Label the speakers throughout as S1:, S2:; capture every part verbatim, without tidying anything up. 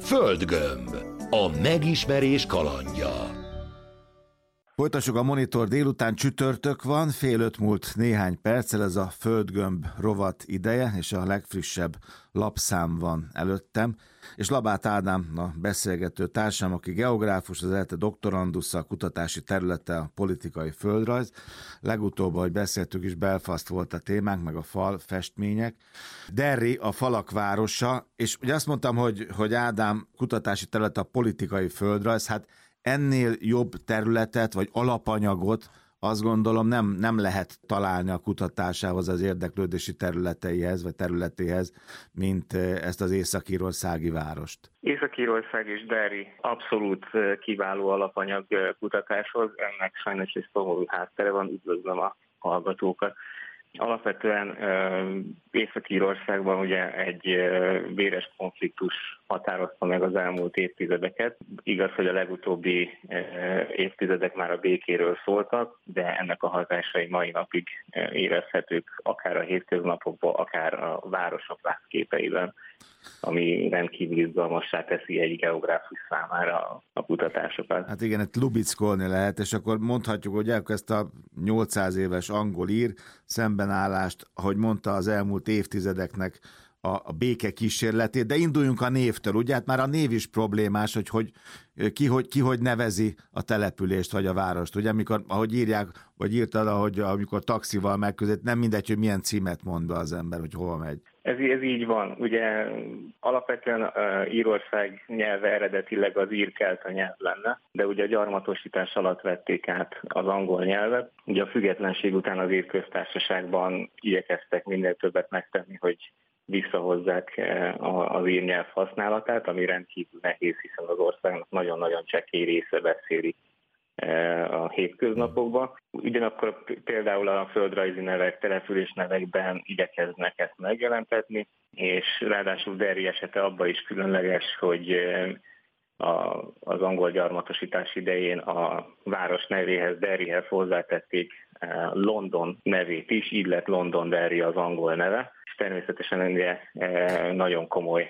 S1: Földgömb. A megismerés kalandja.
S2: Folytassuk a Monitor délután, csütörtök van, fél öt múlt néhány perccel, ez a Földgömb rovat ideje, és a legfrissebb lapszám van előttem, és Labát Ádám a beszélgető társam, aki geográfus, az ELTE doktorandusza, kutatási területe a politikai földrajz. Legutóbb, ahogy beszéltük is, Belfast volt a témánk, meg a fal festmények. Derry a falak városa, és ugye azt mondtam, hogy, hogy Ádám kutatási területe a politikai földrajz, hát ennél jobb területet, vagy alapanyagot azt gondolom nem, nem lehet találni a kutatásához, az érdeklődési területeihez, vagy területéhez, mint ezt az észak-írországi várost.
S3: Észak-Írország és Derry abszolút kiváló alapanyag kutatáshoz, ennek sajnos egy szomorú háttere van, üdvözlöm a hallgatókat. Alapvetően Észak-Írországban ugye egy véres konfliktus határozta meg az elmúlt évtizedeket. Igaz, hogy a legutóbbi évtizedek már a békéről szóltak, de ennek a hatásai mai napig érezhetők akár a hétköznapokban, akár a városok látképeiben, ami rendkívül izgalmassá teszi egy geográfus számára a kutatásokat.
S2: Hát igen, itt lubickolni lehet, és akkor mondhatjuk, hogy ezt a nyolcszáz éves angol-ír szembenállást, ahogy mondta, az elmúlt évtizedeknek a, a béke kísérletét, de induljunk a névtől, ugye? Hát már a név is problémás, hogy, hogy ki, hogy ki hogy nevezi a települést vagy a várost, ugye? Amikor, ahogy írják, vagy írtad, ahogy amikor taxival megközelít, nem mindegy, hogy milyen címet mond be az ember, hogy hova megy.
S3: Ez, ez így van. Ugye alapvetően uh, Írország nyelve eredetileg az ír-kelta nyelv lenne, de ugye a gyarmatosítás alatt vették át az angol nyelvet. Ugye a függetlenség után az ír köztársaságban igyekeztek minél többet megtenni, hogy visszahozzák az ír nyelv használatát, ami rendkívül nehéz, hiszen az országnak nagyon-nagyon csekély része beszéli a hétköznapokban. Ugyanakkor például a földrajzi nevek, település nevekben igyekeznek ezt megjelentetni, és ráadásul Derry esete abban is különleges, hogy a, az angol gyarmatosítás idején a város nevéhez, Derryhez hozzátették London nevét is, így lett Londonderry az angol neve, és természetesen ugye nagyon komoly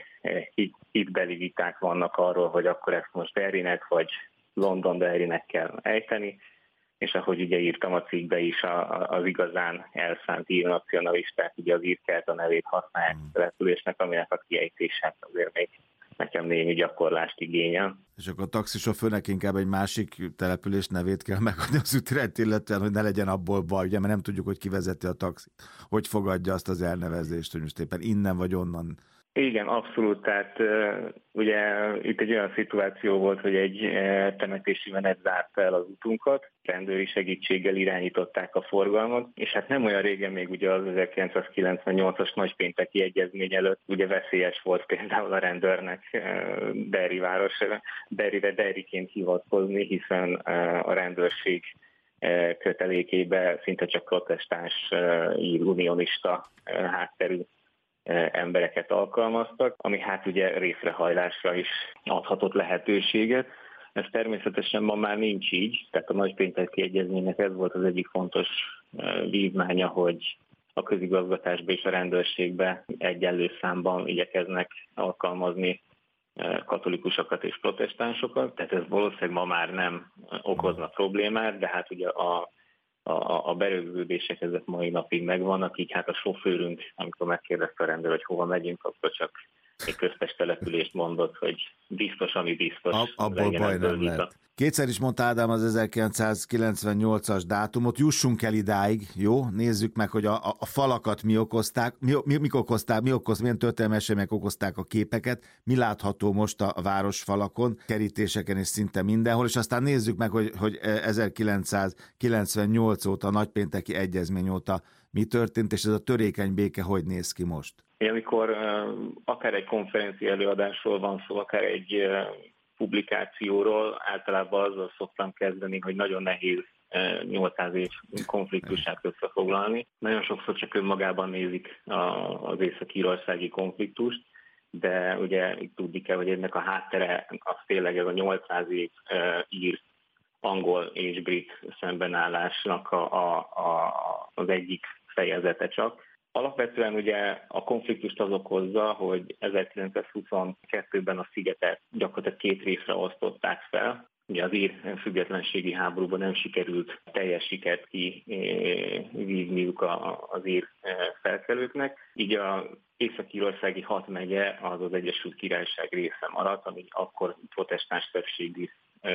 S3: hitbeli viták vannak arról, hogy akkor ezt most Derrynek vagy Londonderrynek kell ejteni, és ahogy ugye írtam a cikkbe is, az igazán elszánt ír nacionalisták ugye az ír-kelta nevét használják a településnek, aminek a kiejtését azért még nekem némi gyakorlást igényel.
S2: És akkor a taxisofőrnek inkább egy másik település nevét kell megadni az útrendet, illetően, hogy ne legyen abból baj, ugye, mert nem tudjuk, hogy kivezeti a taxit, hogy fogadja azt az elnevezést, hogy most éppen innen vagy onnan.
S3: Igen, abszolút, tehát uh, ugye itt egy olyan szituáció volt, hogy egy uh, temetési menet zárta el az utunkat, rendőri segítséggel irányították a forgalmat, és hát nem olyan régen még ugye az ezerkilencszázkilencvennyolcas nagypénteki egyezmény előtt ugye veszélyes volt például a rendőrnek uh, Derry város, Derryre Derryként hivatkozni, hiszen uh, a rendőrség uh, kötelékébe szinte csak protestáns, uh, unionista uh, hátterű embereket alkalmaztak, ami hát ugye részrehajlásra is adhatott lehetőséget. Ez természetesen ma már nincs így, tehát a nagypénteki egyezménynek ez volt az egyik fontos vívmánya, hogy a közigazgatásba és a rendőrségbe egyenlő számban igyekeznek alkalmazni katolikusokat és protestánsokat, tehát ez valószínűleg ma már nem okozna problémát, de hát ugye a A, a berögződések ezek mai napig megvannak, így hát a sofőrünk, amikor megkérdezte a rendőr, hogy hova megyünk, akkor csak egy köztes települést mondott, hogy biztos, ami biztos.
S2: A, abból baj nem lehet. Kétszer is mondta Ádám az ezerkilencszázkilencvennyolcas dátumot, jussunk el idáig, jó? Nézzük meg, hogy a, a, a falakat mi okozták, mi, mi, mi okozták, mi okoz, milyen történelmi események okozták a képeket, mi látható most a, a városfalakon, kerítéseken és szinte mindenhol, és aztán nézzük meg, hogy, hogy ezerkilencszázkilencvennyolc óta, a nagypénteki egyezmény óta mi történt, és ez a törékeny béke hogy néz ki most?
S3: Amikor uh, akár egy konferencia előadásról van szó, akár egy uh, publikációról, általában azzal szoktam kezdeni, hogy nagyon nehéz uh, nyolcszáz év konfliktusát összefoglalni. Nagyon sokszor csak önmagában nézik a, az észak-írországi konfliktust, de ugye itt tudni kell, hogy ennek a háttere az tényleg ez a nyolcszáz év uh, ír, angol és brit szembenállásnak a, a, a, az egyik fejezete csak. Alapvetően ugye a konfliktust az okozza, hogy ezerkilencszázhuszonkettőben a szigetet gyakorlatilag két részre osztották fel. Ugye az ír függetlenségi háborúban nem sikerült teljes sikert kivívniuk az ír felkelőknek, így a Észak-írországi hat megye az az Egyesült Királyság része maradt, ami akkor protestáns többségű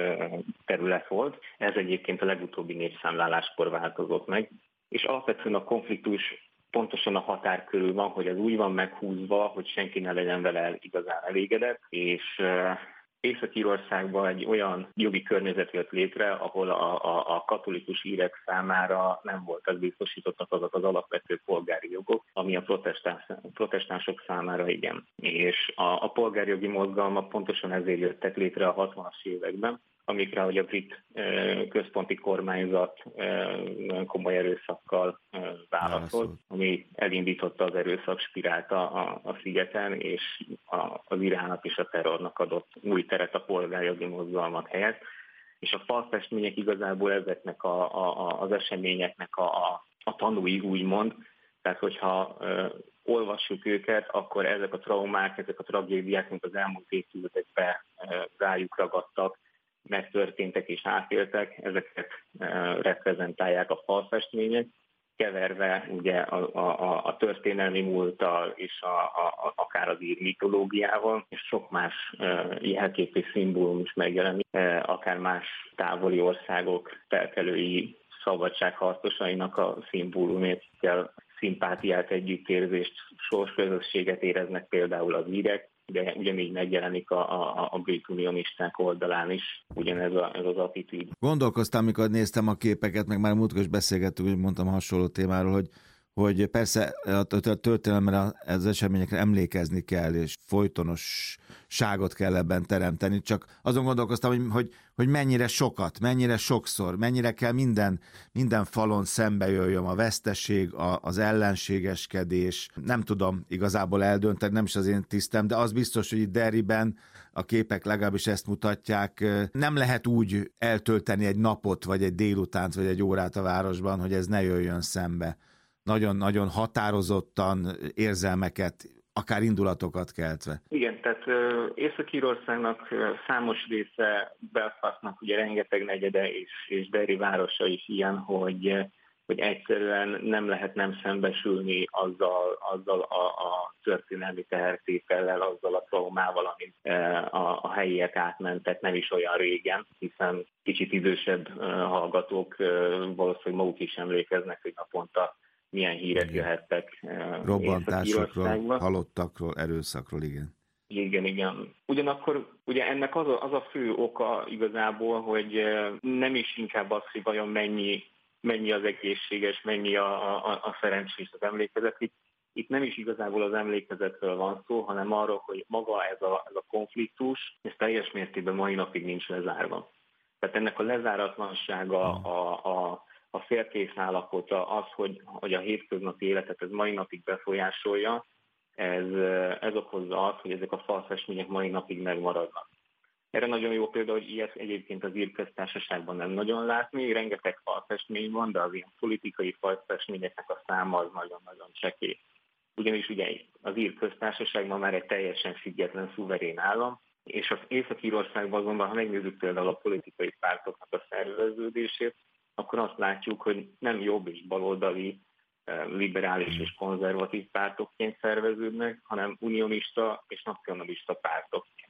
S3: terület volt. Ez egyébként a legutóbbi népszámláláskor változott meg, és alapvetően a konfliktus pontosan a határ körül van, hogy ez úgy van meghúzva, hogy senki ne legyen vele igazán elégedett, és Észak-Írországban egy olyan jogi környezet jött létre, ahol a, a, a katolikus írek számára nem voltak biztosítottak azok az alapvető polgári jogok, ami a protestáns, protestánsok számára igen. És a, a polgárjogi mozgalmak pontosan ezért jöttek létre a hatvanas években, amikre hogy a brit központi kormányzat nagyon komoly erőszakkal válaszolt, ami elindította az erőszak spirált a, a, a szigeten, és a, az Iránnak és a terrornak adott új teret a polgárjogi mozgalmak helyett. És a falfestmények igazából ezeknek a, a, az eseményeknek a, a, a tanúi, úgymond. Tehát, hogyha ö, olvassuk őket, akkor ezek a traumák, ezek a tragédiák, mint az elmúlt évtizedekben rájuk ragadtak, megtörténtek és átéltek, ezeket reprezentálják a falfestmények, keverve ugye a, a, a történelmi múlttal és a, a, akár az ír mitológiával, és sok más jelkép és szimbólum is megjelenik, akár más távoli országok felkelői szabadságharcosainak a szimbólumét kell szimpátiát, együttérzést, sorsközösséget éreznek például az írek, de ugyanígy megjelenik a, a, a brit unionisták oldalán is ugyanez a, ez az attitűd.
S2: Gondolkoztam, amikor néztem a képeket, meg már múltkor is beszélgettünk, hogy mondtam hasonló témáról, hogy hogy persze a történelemre, az eseményekre emlékezni kell, és folytonosságot kell ebben teremteni, csak azon gondolkoztam, hogy, hogy, hogy mennyire sokat, mennyire sokszor, mennyire kell minden, minden falon szembe jöjjön a veszteség, a, az ellenségeskedés, nem tudom igazából eldönteni, nem is az én tisztem, de az biztos, hogy itt Derryben a képek legalábbis ezt mutatják, nem lehet úgy eltölteni egy napot, vagy egy délutánt, vagy egy órát a városban, hogy ez ne jöjjön szembe. Nagyon-nagyon határozottan érzelmeket, akár indulatokat keltve.
S3: Igen, tehát Észak-Írországnak számos része, Belfastnak ugye rengeteg negyede és, és Derry városa is ilyen, hogy, hogy egyszerűen nem lehet nem szembesülni azzal, azzal a, a történelmi tehertétellel, azzal a traumával, amit a, a helyiek átmentek nem is olyan régen, hiszen kicsit idősebb hallgatók valószínűleg maguk is emlékeznek, hogy naponta milyen hírek igen. jöhettek
S2: robbantásokról, halottakról, erőszakról, igen.
S3: Igen, igen. Ugyanakkor ugye ennek az a, az a fő oka igazából, hogy nem is inkább az, hogy vajon mennyi, mennyi az egészséges, mennyi a, a, a szerencsés az emlékezet. Itt, itt nem is igazából az emlékezetről van szó, hanem arról, hogy maga ez a, ez a konfliktus, ez teljes mértékben mai napig nincs lezárva. Tehát ennek a lezáratlansága, a, a a félkész állapota, az, hogy, hogy a hétköznapi életet ez mai napig befolyásolja, ez, ez okozza azt, hogy ezek a falfestmények mai napig megmaradnak. Erre nagyon jó példa, hogy ilyet egyébként az ír köztársaságban nem nagyon látni, rengeteg falfestmény van, de az ilyen politikai falfestményeknek a száma az nagyon-nagyon csekély. Ugyanis ugye az ír köztársaságban már egy teljesen független, szuverén állam, és az Észak-Írországban azonban, ha megnézzük például a politikai pártoknak a szerveződését, akkor azt látjuk, hogy nem jobb és baloldali, liberális és konzervatív pártokként szerveződnek, hanem unionista és nacionalista pártokként.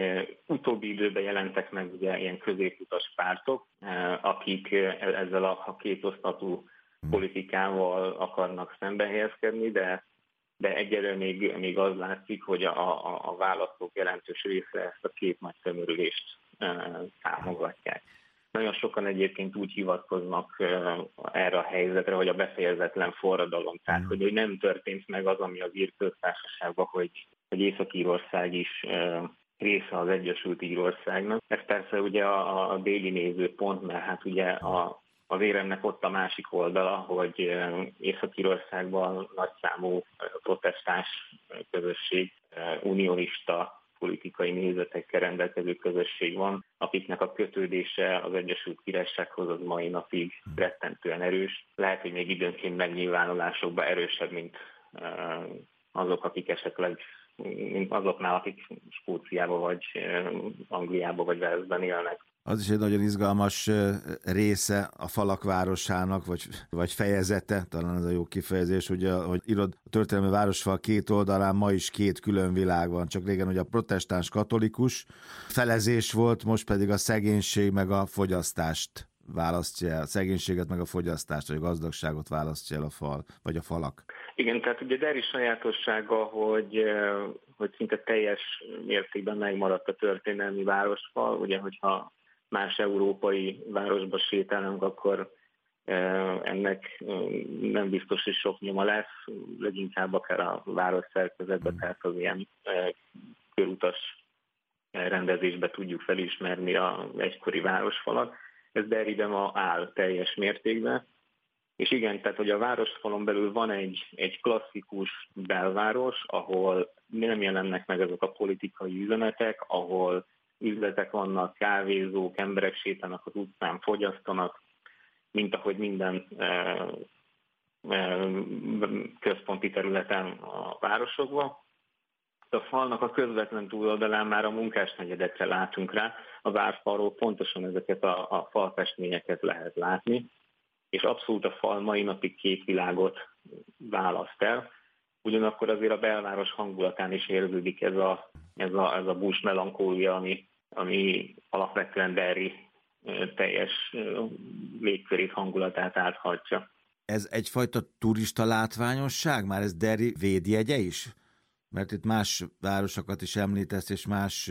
S3: Utóbbi időben jelentek meg ugye ilyen középutas pártok, akik ezzel a kétosztatú politikával akarnak szembehelyezkedni, de, de egyelőre még, még az látszik, hogy a, a, a választók jelentős része ezt a két nagy tömörülést támogatják. Nagyon sokan egyébként úgy hivatkoznak erre a helyzetre, hogy a befejezetlen forradalom. Tehát, hogy, hogy nem történt meg az, ami az ír köztársaságban, hogy, hogy Észak-Írország is része az Egyesült Írországnak. Ez persze ugye a, a déli nézőpont, mert hát ugye a, az éremnek ott a másik oldala, hogy Észak-Írországban nagyszámú protestáns közösség, unionista politikai nézetekkel rendelkező közösség van, akiknek a kötődése az Egyesült Királysághoz az mai napig rettentően erős. Lehet, hogy még időnként megnyilvánulásokban erősebb, mint, azok, akik esetleg azoknál, akik Skóciába, vagy Angliába, vagy Walesben élnek.
S2: Az is egy nagyon izgalmas része a falak városának, vagy, vagy fejezete, talán ez a jó kifejezés, ugye, hogy írod, a történelmi városfal két oldalán ma is két külön világ van, csak régen ugye a protestáns katolikus felezés volt, most pedig a szegénység meg a fogyasztást választja el, a szegénységet meg a fogyasztást, vagy a gazdagságot választja el a fal, vagy a falak.
S3: Igen, tehát ugye Derry sajátossága, hogy, hogy szinte teljes mértékben megmaradt a történelmi városfal, ugye, hogyha más európai városba sétálunk, akkor ennek nem biztos, hogy sok nyoma lesz, leginkább akár a város szerkezetben, tehát az ilyen körutas rendezésbe tudjuk felismerni az egykori városfalat. Ez Derryben ma áll teljes mértékben. És igen, tehát hogy a városfalon belül van egy, egy klasszikus belváros, ahol nem jelennek meg ezek a politikai üzenetek, ahol üzletek vannak, kávézók, emberek sétálnak az utcán, fogyasztanak, mint ahogy minden e, e, központi területen a városokban. A falnak a közvetlen túloldalán már a munkásnegyedekre látunk rá, a várfalról pontosan ezeket a, a falfestményeket lehet látni, és abszolút a fal mai napig két világot választ el. Ugyanakkor azért a belváros hangulatán is érződik ez a, ez a, ez a bush melankólia, ami, ami alapvetően Derry teljes légkörét, hangulatát áthatja.
S2: Ez egyfajta turista látványosság? Már ez Derry védjegye is? Mert itt más városokat is említesz, és más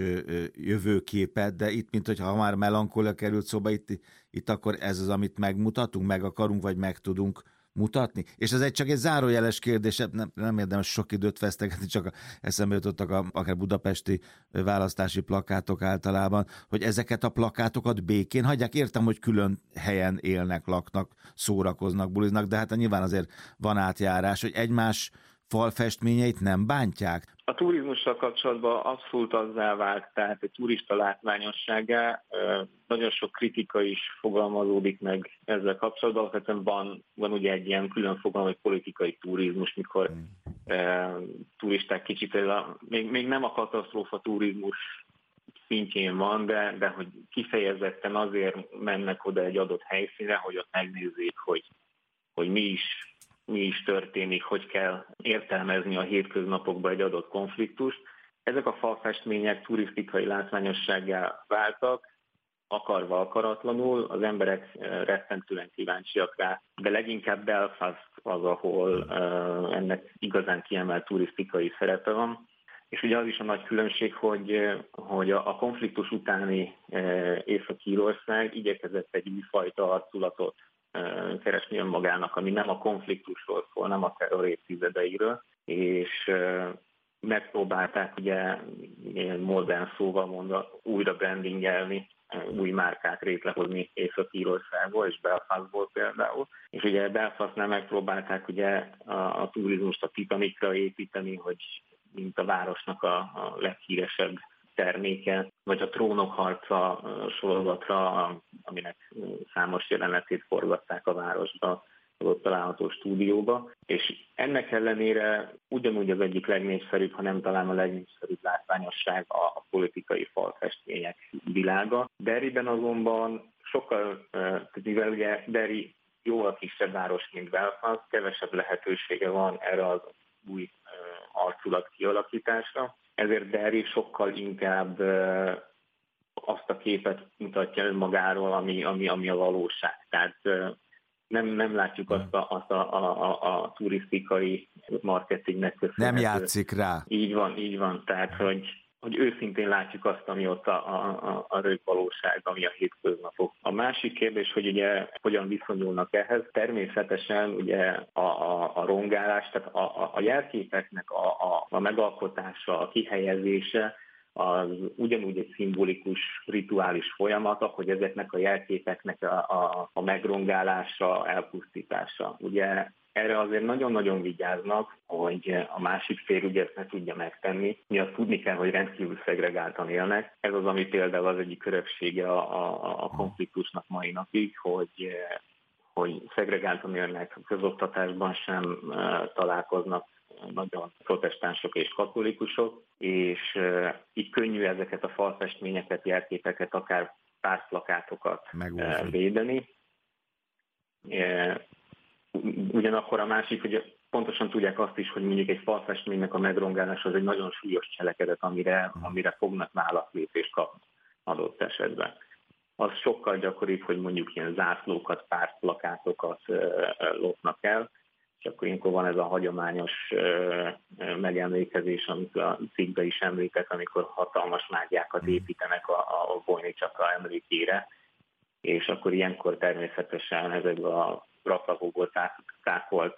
S2: jövőképet, de itt, mint hogyha már melankólia került szóba, itt, itt akkor ez az, amit megmutatunk, meg akarunk, vagy meg tudunk mutatni. És ez egy csak egy zárójeles kérdés, nem, nem érdemes sok időt vesztegetni, csak eszembe jutottak a, akár budapesti választási plakátok általában, hogy ezeket a plakátokat békén hagyják. Értem, hogy külön helyen élnek, laknak, szórakoznak, buliznak, de hát nyilván azért van átjárás, hogy egymás falfestményeit nem bántják?
S3: A turizmussal kapcsolatban abszolút azzá vált, tehát egy turista látványosságá. Nagyon sok kritika is fogalmazódik meg ezzel kapcsolatban. Alapvetően van, van ugye egy ilyen külön fogalom, hogy politikai turizmus, mikor hmm. e, turisták kicsit, a, még, még nem a katasztrófa turizmus szintjén van, de, de hogy kifejezetten azért mennek oda egy adott helyszínre, hogy ott megnézzék, hogy, hogy mi is mi is történik, hogy kell értelmezni a hétköznapokban egy adott konfliktust. Ezek a falfestmények turisztikai látványossággá váltak, akarva akaratlanul, az emberek rettentően kíváncsiak rá, de leginkább Belfast az, ahol ennek igazán kiemelt turisztikai szerepe van. És ugye az is a nagy különbség, hogy, hogy a konfliktus utáni Észak-Írország igyekezett egy újfajta arculatot keresni önmagának, ami nem a konfliktusról szól, nem a terror évtizedeiről, és megpróbálták ugye ilyen modern szóval mondva újra brandingelni, új márkát létrehozni Észak-Írországból és Belfastból például. És ugye Belfastnál megpróbálták ugye a, a turizmust a Titanicra építeni, hogy mint a városnak a, a leghíresebb terméke, vagy a Trónok harca sorozatra, aminek számos jelenetét forgatták a városba, az ott található stúdióba. És ennek ellenére ugyanúgy az egyik legnépszerűbb, ha nem talán a legnépszerűbb látványosság a, a politikai falfestmények világa. Derryben azonban sokkal, mivel ugye Derry jóval kisebb város, mint Belfast, kevesebb lehetősége van erre az új arculat kialakításra. Ezért Derry sokkal inkább uh, azt a képet mutatja önmagáról, ami, ami, ami a valóság. Tehát uh, nem, nem látjuk azt a, azt a, a, a, a turisztikai marketingnek köszönhető.
S2: Nem játszik rá.
S3: Így van, így van. Tehát, hogy, hogy őszintén látjuk azt, ami ott a, a, a rög valóság, ami a hétköznapok. A másik kérdés, hogy ugye hogyan viszonyulnak ehhez. Természetesen ugye a, a, a rongálás, tehát a, a, a jelképeknek a, a, a megalkotása, a kihelyezése, az ugyanúgy egy szimbolikus, rituális folyamat, hogy ezeknek a jelképeknek a, a, a megrongálása, elpusztítása. Ugye erre azért nagyon-nagyon vigyáznak, hogy a másik fél ugye ezt ne tudja megtenni. Mi azt tudni kell, hogy rendkívül szegregáltan élnek. Ez az, ami például az egyik öröksége a, a, a konfliktusnak mai napig, hogy, hogy szegregáltan élnek, közoktatásban sem találkoznak nagyon protestánsok és katolikusok, és így könnyű ezeket a falfestményeket, jelképeket, akár pártplakátokat
S2: megújulni,
S3: védeni. Ugyanakkor a másik, hogy pontosan tudják azt is, hogy mondjuk egy falfestménynek a megrongálása az egy nagyon súlyos cselekedet, amire, amire fognak válaszlépést kapni adott esetben. Az sokkal gyakoribb, hogy mondjuk ilyen zászlókat, pártplakátokat lopnak el, és akkor ilyenkor van ez a hagyományos megemlékezés, amit a cikkbe is említett, amikor hatalmas mágiákat építenek a, a Vojnicsak emlékére, és akkor ilyenkor természetesen ezekben a raklavóból tákolt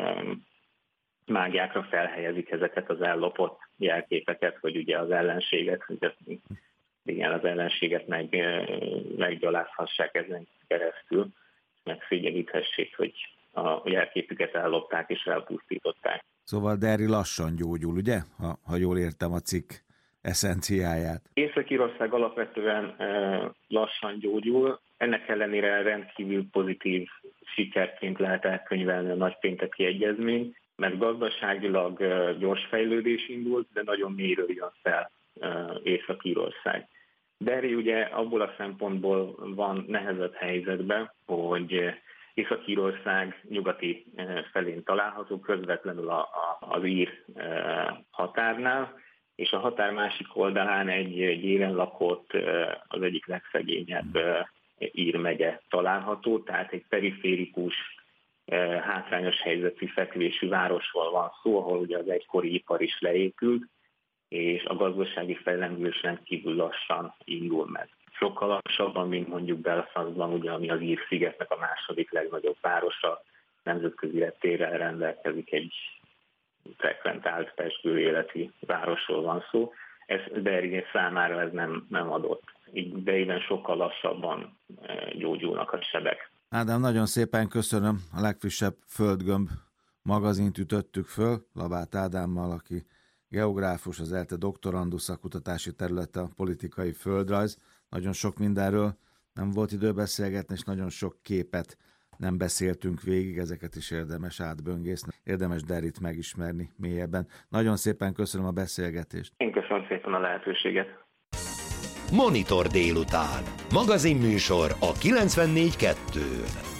S3: mágiákra felhelyezik ezeket az ellopott jelképeket, vagy ugye az ellenséget, hogy igen, az ellenséget meg, meggyalázhassák ezen keresztül, megszégyeníthessék, hogy a jelképüket ellopták és elpusztították.
S2: Szóval Derry lassan gyógyul, ugye? Ha, ha jól értem a cikk eszenciáját.
S3: Észak-Írország alapvetően lassan gyógyul, ennek ellenére rendkívül pozitív sikerként lehet elkönyvelni a nagypénteki egyezményt, mert gazdaságilag gyors fejlődés indult, de nagyon mélyről jön fel Észak-Írország. Derry ugye abból a szempontból van nehezebb helyzetben, hogy Észak-Írország nyugati felén található, közvetlenül a, a, az ír határnál, és a határ másik oldalán egy, egy élen lakott, az egyik legszegényebb ír megye található, tehát egy periférikus, hátrányos helyzetű fekvésű városról van szó, ahol ugye az egykori ipar is leépült, és a gazdasági fellendülés rendkívül lassan indul meg. Sokkal lassabban, mint mondjuk Belfastban, ugye, ami az Ír-szigetnek a második legnagyobb városa, nemzetközi reptérrel rendelkezik, egy frekventált pezsgő életi városról van szó. Ez Derry számára ez nem, nem adott. Így Derryben sokkal lassabban gyógyulnak a sebek.
S2: Ádám, nagyon szépen köszönöm. A legfrissebb Földgömb magazint ütöttük föl, Labát Ádámmal, aki geográfus, az ELTE doktorandusz, a kutatási területe a politikai földrajz. Nagyon sok mindenről nem volt idő beszélgetni, és nagyon sok képet nem beszéltünk végig, ezeket is érdemes átböngészni, érdemes Derryt megismerni mélyebben. Nagyon szépen köszönöm a beszélgetést.
S3: Én köszönöm szépen a lehetőséget.
S1: Monitor délután. Magazinműsor a kilencvennégy kettőn.